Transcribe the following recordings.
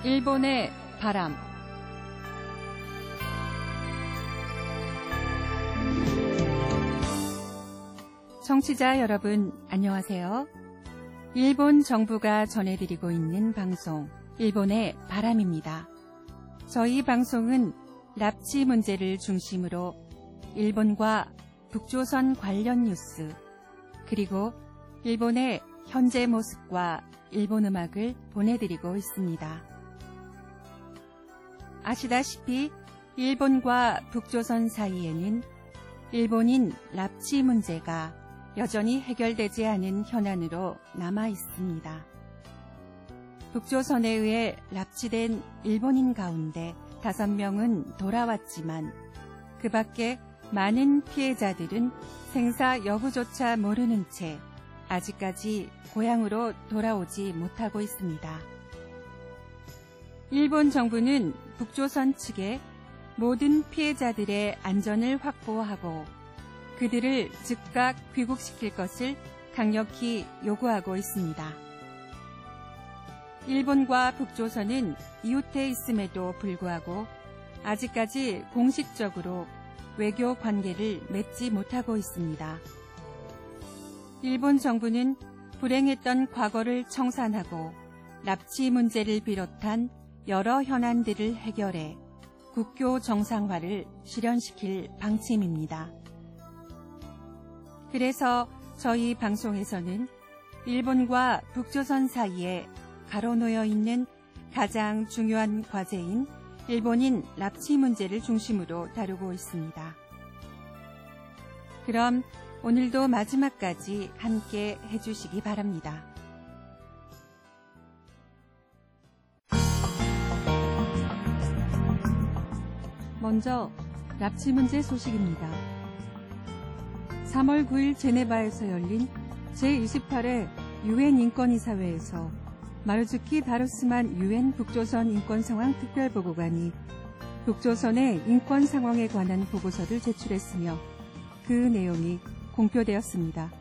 일본의 바람. 청취자 여러분, 안녕하세요. 일본 정부가 전해드리고 있는 방송, 일본의 바람입니다. 저희 방송은 납치 문제를 중심으로 일본과 북조선 관련 뉴스, 그리고 일본의 현재 모습과 일본 음악을 보내드리고 있습니다. 아시다시피 일본과 북조선 사이에는 일본인 납치 문제가 여전히 해결되지 않은 현안으로 남아 있습니다. 북조선에 의해 납치된 일본인 가운데 5명은 돌아왔지만 그 밖에 많은 피해자들은 생사 여부조차 모르는 채 아직까지 고향으로 돌아오지 못하고 있습니다. 일본 정부는 북조선 측에 모든 피해자들의 안전을 확보하고 그들을 즉각 귀국시킬 것을 강력히 요구하고 있습니다. 일본과 북조선은 이웃해 있음에도 불구하고 아직까지 공식적으로 외교 관계를 맺지 못하고 있습니다. 일본 정부는 불행했던 과거를 청산하고 납치 문제를 비롯한 여러 현안들을 해결해 국교 정상화를 실현시킬 방침입니다. 그래서 저희 방송에서는 일본과 북조선 사이에 가로놓여 있는 가장 중요한 과제인 일본인 납치 문제를 중심으로 다루고 있습니다. 그럼 오늘도 마지막까지 함께 해주시기 바랍니다. 먼저 납치 문제 소식입니다. 3월 9일 제네바에서 열린 제28회 유엔 인권이사회에서 마루즈키 다루스만 유엔 북조선 인권상황 특별보고관이 북조선의 인권 상황에 관한 보고서를 제출했으며 그 내용이 공표되었습니다.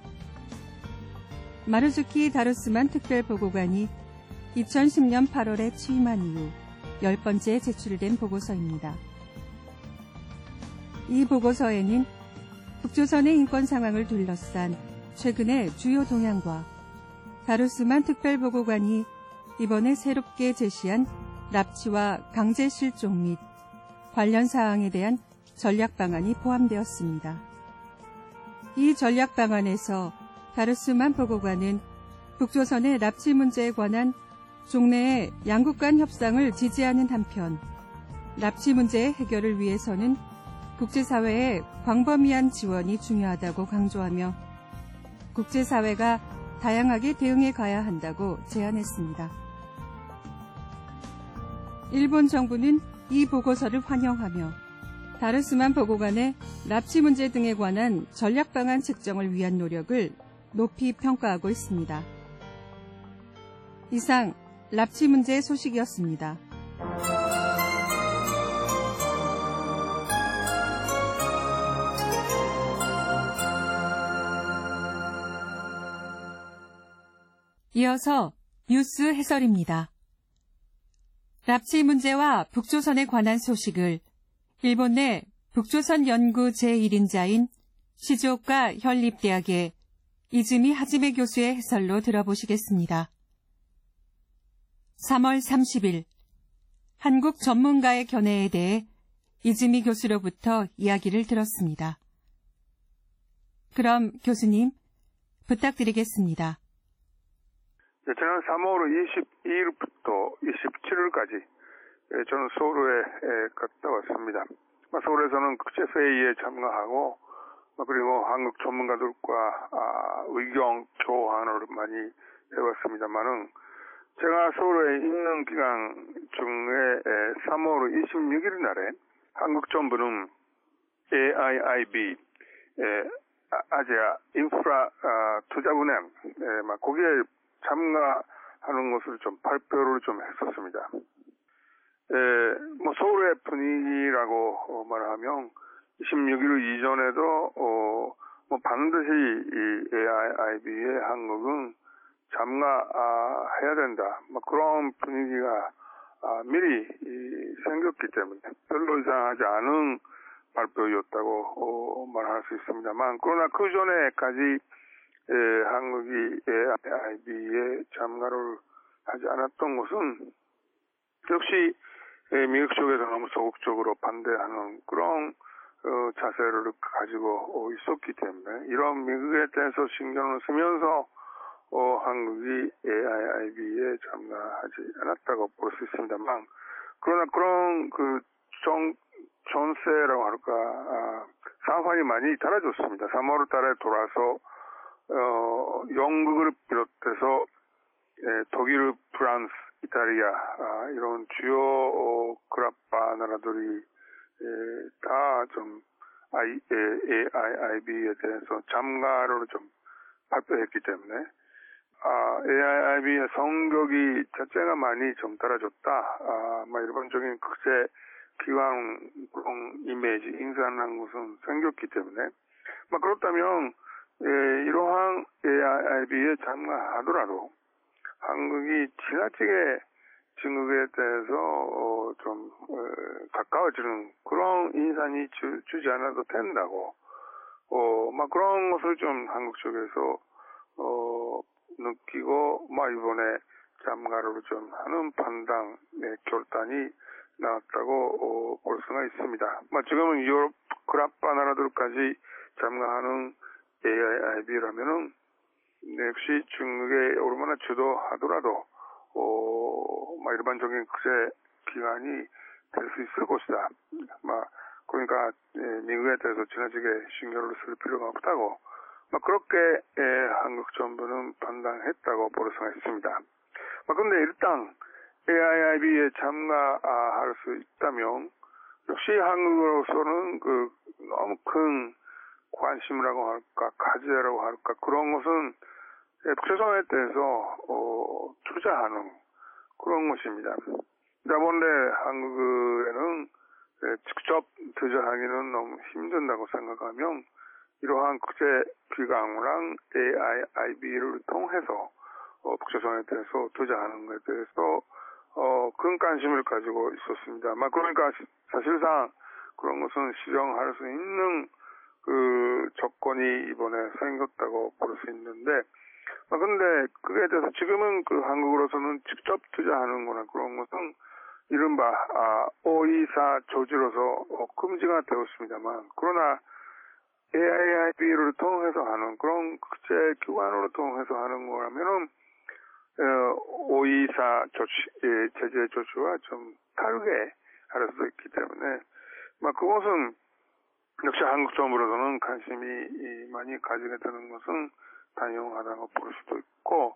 마루즈키 다루스만 특별보고관이 2010년 8월에 취임한 이후 10번째 제출된 보고서입니다. 이 보고서에는 북조선의 인권 상황을 둘러싼 최근의 주요 동향과 다루스만 특별보고관이 이번에 새롭게 제시한 납치와 강제 실종 및 관련 사항에 대한 전략 방안이 포함되었습니다. 이 전략 방안에서 다루스만 보고관은 북조선의 납치 문제에 관한 종래의 양국 간 협상을 지지하는 한편 납치 문제의 해결을 위해서는 국제사회의 광범위한 지원이 중요하다고 강조하며 국제사회가 다양하게 대응해 가야 한다고 제안했습니다. 일본 정부는 이 보고서를 환영하며 다루스만 보고관의 납치 문제 등에 관한 전략 방안 책정을 위한 노력을 높이 평가하고 있습니다. 이상 납치 문제 소식이었습니다. 이어서 뉴스 해설입니다. 납치 문제와 북조선에 관한 소식을 일본 내 북조선 연구 제1인자인 시즈오카 현립대학의 이즈미 하지메 교수의 해설로 들어보시겠습니다. 3월 30일 한국 전문가의 견해에 대해 이즈미 교수로부터 이야기를 들었습니다. 그럼 교수님 부탁드리겠습니다. 지난 3월 22일부터 27일까지 저는 서울에 갔다 왔습니다. 서울에서는 국제회의에 참가하고 그리고 한국 전문가들과 의견 교환을 많이 해왔습니다만은 제가 서울에 있는 기간 중에 3월 26일 날에 한국 정부는 AIIB 아시아 인프라 투자은행 거기에 참가하는 것을 좀 발표를 좀 했었습니다. 서울의 분위기라고 말하면 26일 이전에도 반드시 이 AIIB에 한국은 참가해야 된다. 그런 분위기가 미리 생겼기 때문에 별로 이상하지 않은 발표였다고 말할 수 있습니다만, 그러나 그 전에까지 한국이 AIIB에 참가를 하지 않았던 것은 역시 미국 쪽에서 너무 소극적으로 반대하는 그런 자세를 가지고 있었기 때문에, 이런 미국에 대해서 신경을 쓰면서 한국이 AIIB에 참가하지 않았다고 볼 수 있습니다만, 그러나 그런 전세라고 할까, 상황이 많이 달라졌습니다. 3월 달에 돌아서 영국을 비롯해서 독일, 프랑스, 이탈리아 이런 주요 그라파 나라들이 다 좀 AIIB에 대해서 참가를 좀 발표했기 때문에 AIIB의 성격이 자체가 많이 좀 달라졌다. 일반적인 국제 기관 그런 이미지 인사한 것은 생겼기 때문에 그렇다면 이러한 AIIB에 참가하더라도 한국이 지나치게 중국에 대해서 좀 가까워지는 그런 인상이 주지 않아도 된다고 그런 것을 좀 한국 쪽에서 느끼고 이번에 참가를 좀 하는 판단 결단이 나왔다고 볼 수가 있습니다. 지금은 유럽 그라파 나라들까지 참가하는 AIIB라면은 역시 중국에 얼마나 주도하더라도 일반적인 국제 기관이 될 수 있을 것이다. 그러니까 미국에 대해서 지나치게 신경을 쓸 필요가 없다고 그렇게 한국 정부는 판단했다고 볼 수가 있습니다. 그런데 일단 AIIB에 참가할 수 있다면 역시 한국으로서는 너무 큰 관심이라고 할까, 과제라고 할까, 그런 것은 북조선에 대해서 투자하는 그런 것입니다. 그런데 한국에는 직접 투자하기는 너무 힘든다고 생각하면 이러한 국제 기관이랑 AIIB를 통해서 북조선에 대해서 투자하는 것에 대해서 큰 관심을 가지고 있었습니다. 그러니까 사실상 그런 것은 실현할 수 있는 조건이 이번에 생겼다고 볼 수 있는데, 근데 그에 대해서 지금은 한국으로서는 직접 투자하는 거나 그런 것은 이른바 524 조지로서 금지가 되었습니다만, 그러나 AIIB를 통해서 하는 그런 국제 기관으로 통해서 하는 거라면은 524 조치, 제재 조치와 좀 다르게 할 수 있기 때문에 그것은 역시 한국 정부로서는 관심이 많이 가지게 되는 것은 당연하다고 볼 수도 있고,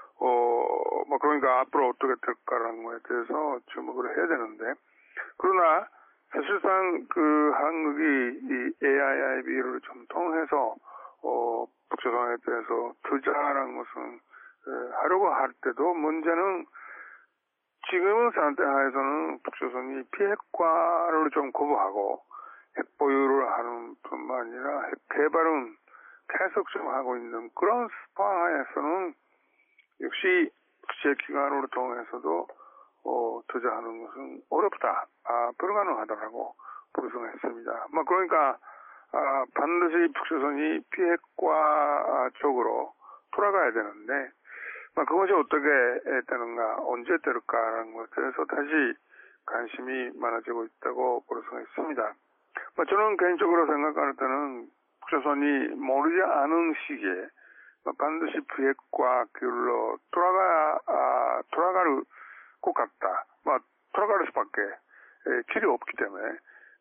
그러니까 앞으로 어떻게 될까라는 거에 대해서 주목을 해야 되는데, 그러나 사실상 한국이 이 AIIB를 좀 통해서 북조선에 대해서 투자라는 것은 하려고 할 때도 문제는 지금은 상태 하에서는 북조선이 비핵화를 좀 거부하고 핵 보유를 하는 뿐만 아니라 핵 개발은 계속 좀 하고 있는 그런 상황에서는 역시 국제기관으로 통해서도 투자하는 것은 어렵다, 불가능하다라고 볼 수가 있습니다. 그러니까 반드시 북조선이 비핵화 쪽으로 돌아가야 되는데, 그것이 어떻게 되는가, 언제 될까라는 것에 대해서 다시 관심이 많아지고 있다고 볼 수가 있습니다. 저는 개인적으로 생각할 때는 북조선이 모르지 않은 시기에 반드시 비핵화 길로 돌아갈 것 같다. 돌아갈 수밖에 길이 없기 때문에,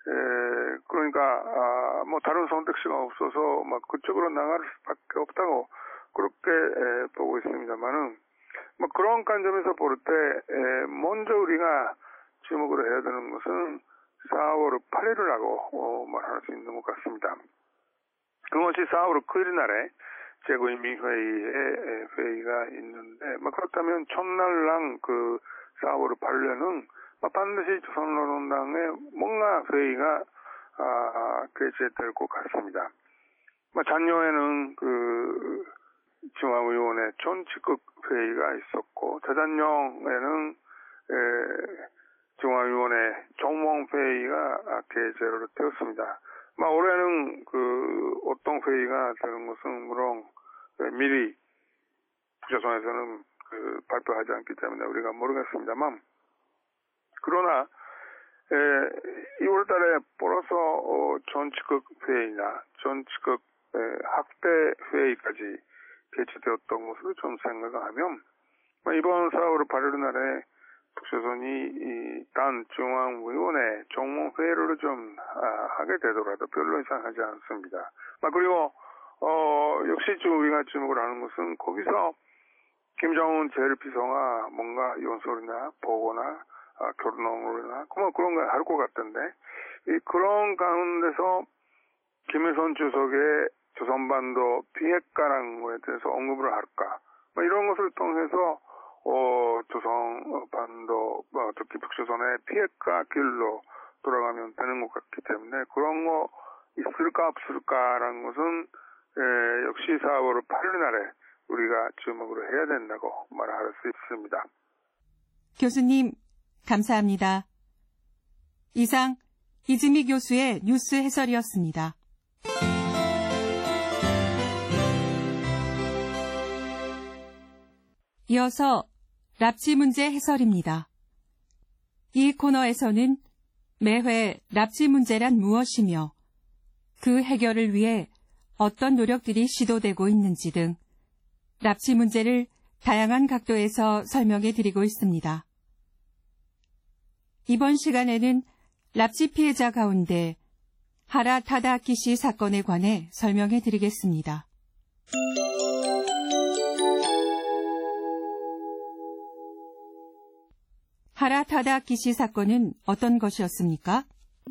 그러니까 다른 선택지가 없어서 그쪽으로 나갈 수밖에 없다고 그렇게 보고 있습니다만은, 그런 관점에서 볼 때 먼저 우리가 주목을 해야 되는 것은 4월 8일이라고 말할 수 있는 것 같습니다. 그것이 4월 9일 날에 최고인민회의에 회의가 있는데, 그렇다면 첫날랑 4월 8일에는 반드시 조선노동당의 뭔가 회의가 개최될 것 같습니다. 작년에는 중앙위원회 전직급 회의가 있었고, 재작년에는 중앙위원회 종몽회의가 개최를 되었습니다. 올해는 어떤 회의가 되는 것은 물론 미리 북조선에서는 발표하지 않기 때문에 우리가 모르겠습니다만, 그러나 2월 달에 벌어서 전직급 회의나 전직급 학대 회의까지 개최되었던 것으로 좀 생각을 하면, 이번 4월 8일 날에 북조선이 단 중앙위원회 종몽회의를 좀 하게 되더라도 별로 이상하지 않습니다. 그리고 역시 우리가 주목을 하는 것은 거기서 김정은 제1비서가 뭔가 연설이나 보고나 결론이나 그런 걸 할 것 같던데, 그런 가운데서 김일성 주석의 조선반도 비핵화라는 것에 대해서 언급을 할까, 이런 것을 통해서 조선반도 특히 북조선의 비핵화 길로 돌아가면 되는 것 같기 때문에 그런 거 있을까 없을까라는 것은 역시 4월 8일 날에 우리가 주목을 해야 된다고 말할 수 있습니다. 교수님, 감사합니다. 이상 이즈미 교수의 뉴스 해설이었습니다. 이어서 납치 문제 해설입니다. 이 코너에서는 매회 납치 문제란 무엇이며 그 해결을 위해 어떤 노력들이 시도되고 있는지 등 납치 문제를 다양한 각도에서 설명해 드리고 있습니다. 이번 시간에는 납치 피해자 가운데 하라 타다아키 씨 사건에 관해 설명해 드리겠습니다. 하라 타다아키 씨 사건은 어떤 것이었습니까?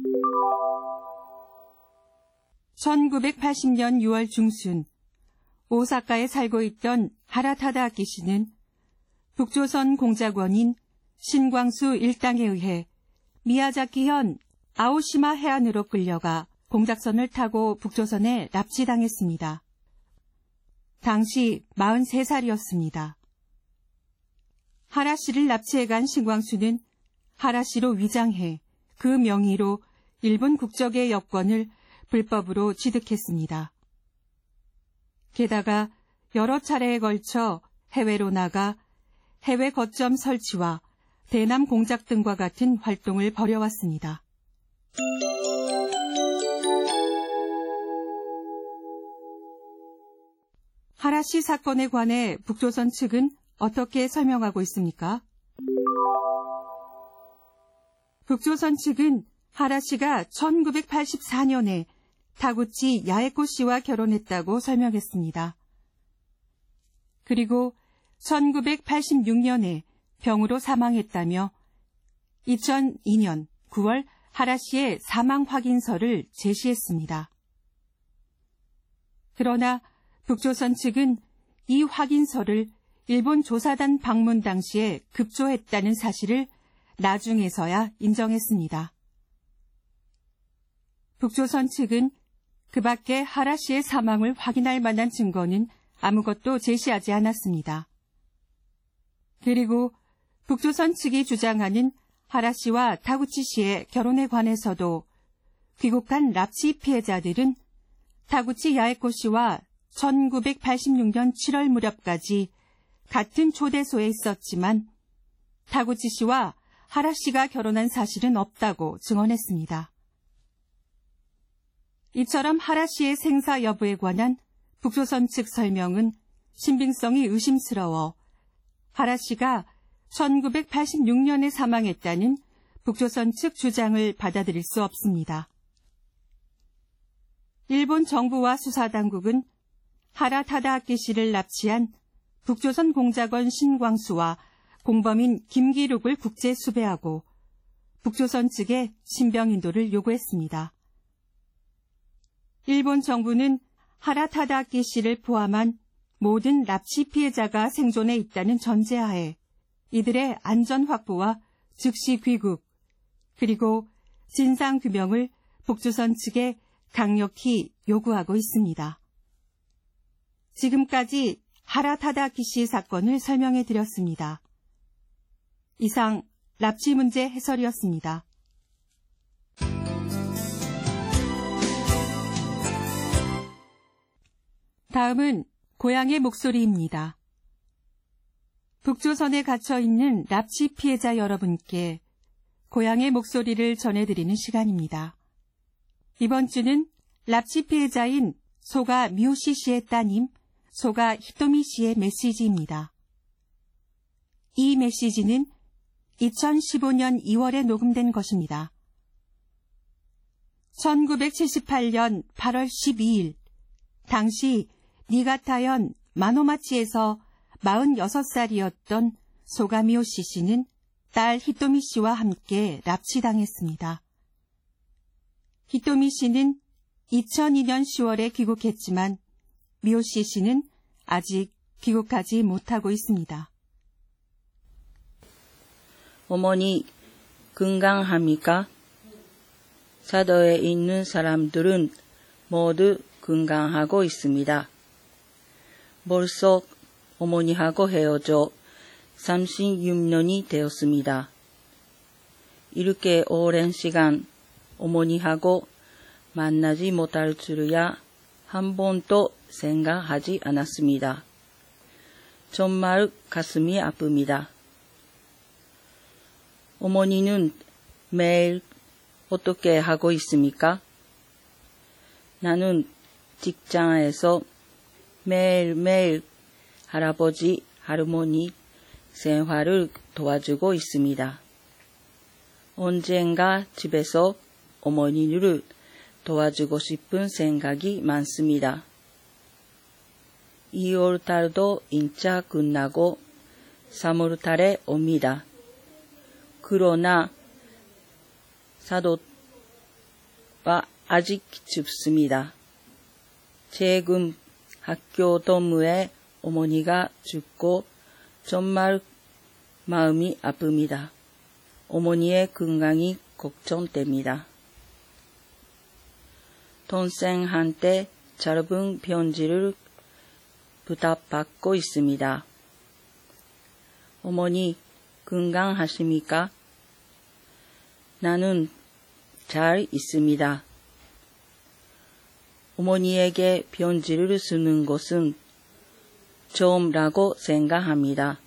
1980년 6월 중순 오사카에 살고 있던 하라 타다아키 씨는 북조선 공작원인 신광수 일당에 의해 미야자키현 아오시마 해안으로 끌려가 공작선을 타고 북조선에 납치당했습니다. 당시 43살이었습니다. 하라 씨를 납치해간 신광수는 하라 씨로 위장해 그 명의로 일본 국적의 여권을 불법으로 취득했습니다. 게다가 여러 차례에 걸쳐 해외로 나가 해외 거점 설치와 대남 공작 등과 같은 활동을 벌여왔습니다. 하라 씨 사건에 관해 북조선 측은 어떻게 설명하고 있습니까? 북조선 측은 하라 씨가 1984년에 타구치 야에코 씨와 결혼했다고 설명했습니다. 그리고 1986년에 병으로 사망했다며 2002년 9월 하라 씨의 사망 확인서를 제시했습니다. 그러나 북조선 측은 이 확인서를 일본 조사단 방문 당시에 급조했다는 사실을 나중에서야 인정했습니다. 북조선 측은 그 밖에 하라 씨의 사망을 확인할 만한 증거는 아무것도 제시하지 않았습니다. 그리고 북조선 측이 주장하는 하라 씨와 타구치 씨의 결혼에 관해서도 귀국한 납치 피해자들은 타구치 야에코 씨와 1986년 7월 무렵까지 같은 초대소에 있었지만 타구치 씨와 하라 씨가 결혼한 사실은 없다고 증언했습니다. 이처럼 하라 씨의 생사 여부에 관한 북조선 측 설명은 신빙성이 의심스러워 하라 씨가 1986년에 사망했다는 북조선 측 주장을 받아들일 수 없습니다. 일본 정부와 수사당국은 하라 타다아키 씨를 납치한 북조선 공작원 신광수와 공범인 김기룩을 국제 수배하고 북조선 측에 신병 인도를 요구했습니다. 일본 정부는 하라 타다아키 씨를 포함한 모든 납치 피해자가 생존해 있다는 전제하에 이들의 안전 확보와 즉시 귀국, 그리고 진상 규명을 북조선 측에 강력히 요구하고 있습니다. 지금까지 하라 타다아키 씨 사건을 설명해 드렸습니다. 이상 납치 문제 해설이었습니다. 다음은 고향의 목소리입니다. 북조선에 갇혀있는 납치 피해자 여러분께 고향의 목소리를 전해드리는 시간입니다. 이번 주는 납치 피해자인 소가 미오시 씨의 따님 소가 히토미 씨의 메시지입니다. 이 메시지는 2015년 2월에 녹음된 것입니다. 1978년 8월 12일 당시 니가타현 마노마치에서 46살이었던 소가미오시 씨는 딸 히토미 씨와 함께 납치당했습니다. 히토미 씨는 2002년 10월에 귀국했지만 미오시 씨는 아직 귀국하지 못하고 있습니다. 어머니, 건강합니까? 사도에 있는 사람들은 모두 건강하고 있습니다. 벌써 어머니하고 헤어져 36년이 되었습니다. 이렇게 오랜 시간 어머니하고 만나지 못할 줄이야 한 번도 생각하지 않았습니다. 정말 가슴이 아픕니다. 어머니는 매일 어떻게 하고 있습니까? 나는 직장에서 매일매일 할아버지, 할머니 생활을 도와주고 있습니다. 언젠가 집에서 어머니를 도와주고 싶은 생각이 많습니다. 2월달도 인차 끝나고 3월달에 옵니다. 그러나 사도가 아직 춥습니다. 지금 학교 동무에 어머니가 죽고 정말 마음이 아픕니다. 어머니의 건강이 걱정됩니다. 동생한테 짧은 편지를 부탁받고 있습니다. 어머니, 건강하십니까? 나는 잘 있습니다. 어머니에게 편지를 쓰는 것은 처음이라고 생각합니다.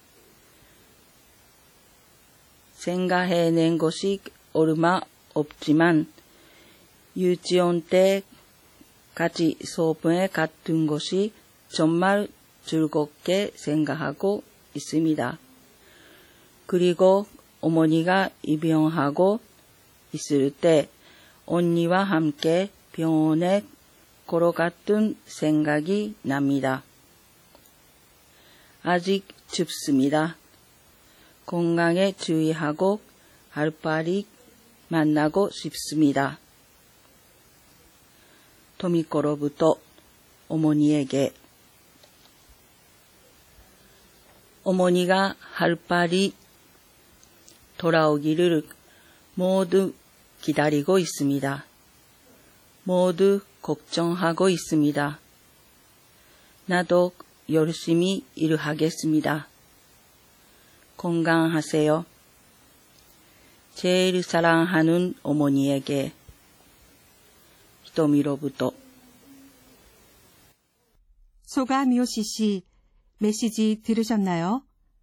생각해낸 것이 얼마 없지만 유치원 때 같이 수업에 갔던 것이 정말 즐겁게 생각하고 있습니다. 그리고 어머니가 입원하고 있을 때 언니와 함께 병원에 걸어갔던 생각이 납니다. 아직 춥습니다. 건강에 주의하고 하루빨리 만나고 싶습니다. 토미코로부터 어머니에게 어머니가 하루빨리 돌아오기를 모두 기다리고 있습니다. 모두 걱정하고 있습니다. 나도 열심히 일하겠습니다. 건강하세요. 제일 사랑하는 어머니에게 히토미로부터. 소가미오시 씨 메시지 들으셨나요?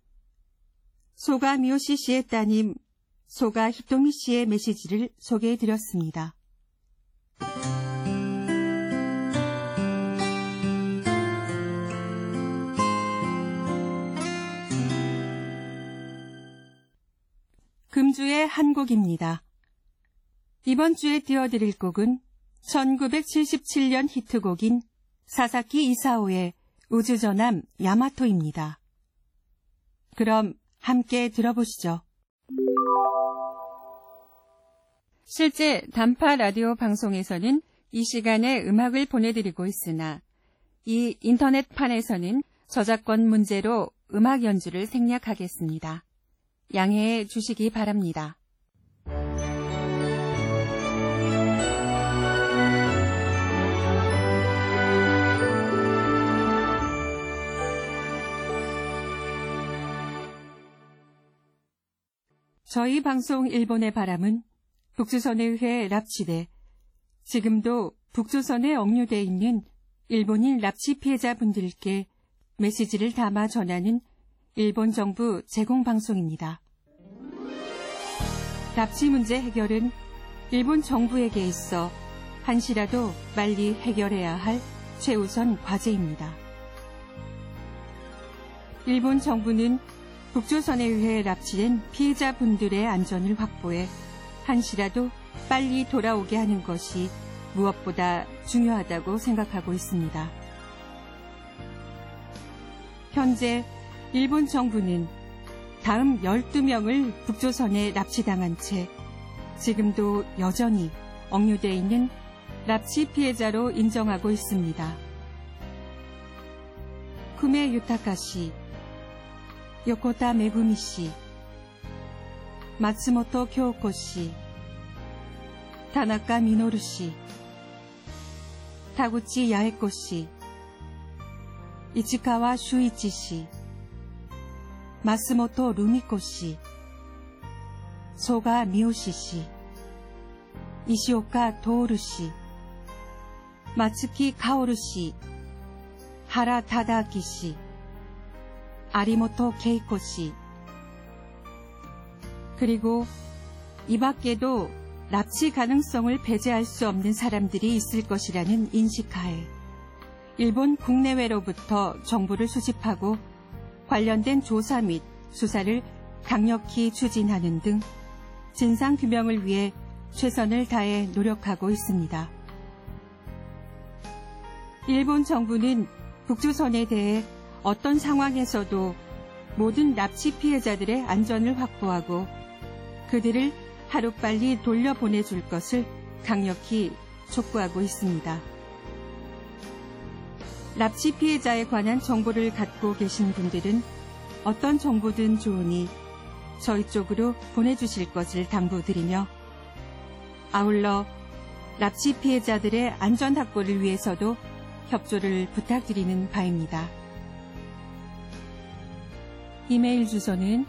소가미오시 씨의 따님 소가 히토미 씨의 메시지를 소개해드렸습니다. 금주의 한 곡입니다. 이번 주에 띄워드릴 곡은 1977년 히트곡인 사사키 이사오의 우주전함 야마토입니다. 그럼 함께 들어보시죠. 실제 단파 라디오 방송에서는 이 시간에 음악을 보내드리고 있으나 이 인터넷판에서는 저작권 문제로 음악 연주를 생략하겠습니다. 양해해 주시기 바랍니다. 저희 방송 일본의 바람은 북조선에 의해 납치돼 지금도 북조선에 억류돼 있는 일본인 납치 피해자분들께 메시지를 담아 전하는 일본 정부 제공 방송입니다. 납치 문제 해결은 일본 정부에게 있어 한시라도 빨리 해결해야 할 최우선 과제입니다. 일본 정부는 북조선에 의해 납치된 피해자분들의 안전을 확보해 한시라도 빨리 돌아오게 하는 것이 무엇보다 중요하다고 생각하고 있습니다. 현재 일본 정부는 다음 12명을 북조선에 납치당한 채 지금도 여전히 억류되어 있는 납치 피해자로 인정하고 있습니다. 쿠메 유타카 씨, 요코타 메구미 씨, 마츠모토 교코 씨, 타나카 미노루 씨, 타구치 야에코 씨, 이치카와 슈이치 씨, 마스모토 루미코 씨, 소가 미오시 씨, 이시오카 도오루 씨, 마츠키 카오루 씨, 하라 타다아키 씨, 아리모토 케이코 씨, 그리고 이 밖에도 납치 가능성을 배제할 수 없는 사람들이 있을 것이라는 인식하에 일본 국내외로부터 정보를 수집하고 관련된 조사 및 수사를 강력히 추진하는 등 진상규명을 위해 최선을 다해 노력하고 있습니다. 일본 정부는 북조선에 대해 어떤 상황에서도 모든 납치 피해자들의 안전을 확보하고 그들을 하루빨리 돌려보내줄 것을 강력히 촉구하고 있습니다. 납치 피해자에 관한 정보를 갖고 계신 분들은 어떤 정보든 좋으니 저희 쪽으로 보내주실 것을 당부드리며 아울러 납치 피해자들의 안전 확보를 위해서도 협조를 부탁드리는 바입니다. 이메일 주소는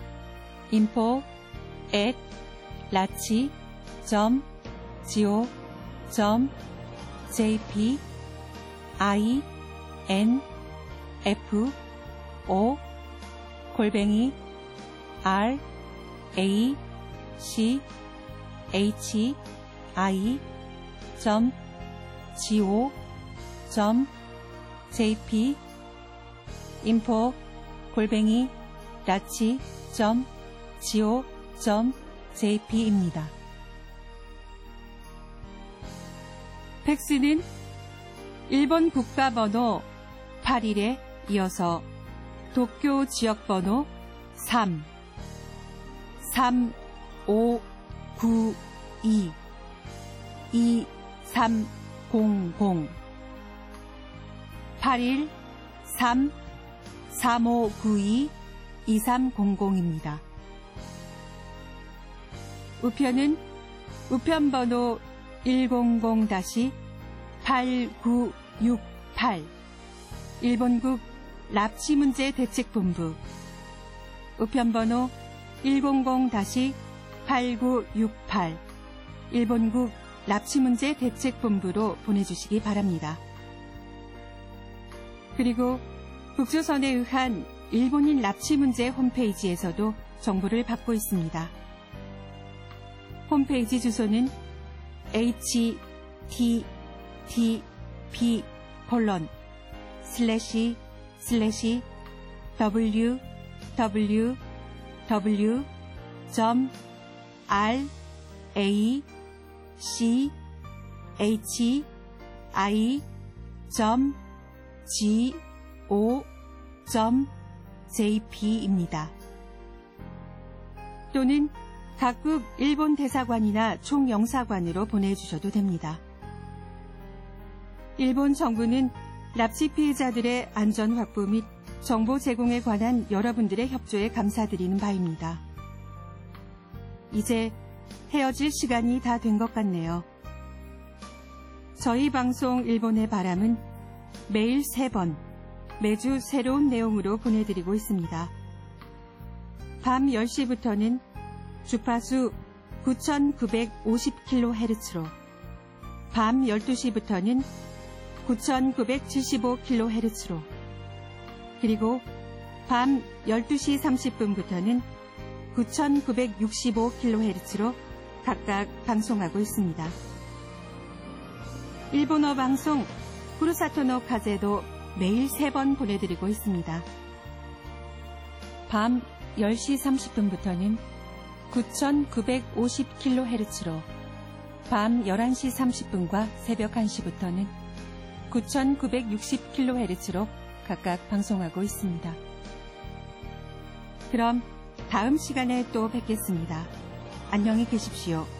info@lachi.go.jp info@rachi.go.jp info@rachi.go.jp입니다. 팩스는 1번 국가번호 81에 이어서 도쿄 지역번호 3592 2300 81 3 3592 2300입니다. 우편은 우편번호 100-8968 일본국 납치문제대책본부 우편번호 100-8968 일본국 납치문제대책본부로 보내주시기 바랍니다. 그리고 북조선에 의한 일본인 납치 문제 홈페이지에서도 정보를 받고 있습니다. 홈페이지 주소는 www.rachi.go.jp입니다. 또는 각국 일본 대사관이나 총영사관으로 보내주셔도 됩니다. 일본 정부는 납치 피해자들의 안전 확보 및 정보 제공에 관한 여러분들의 협조에 감사드리는 바입니다. 이제 헤어질 시간이 다 된 것 같네요. 저희 방송 일본의 바람은 매일 3번, 매주 새로운 내용으로 보내드리고 있습니다. 밤 10시부터는 주파수 9950kHz로 밤 12시부터는 9975kHz로 그리고 밤 12시 30분부터는 9965kHz로 각각 방송하고 있습니다. 일본어 방송 후루사토노 카제도 매일 3번 보내드리고 있습니다. 밤 10시 30분부터는 9950kHz로 밤 11시 30분과 새벽 1시부터는 9960kHz로 각각 방송하고 있습니다. 그럼 다음 시간에 또 뵙겠습니다. 안녕히 계십시오.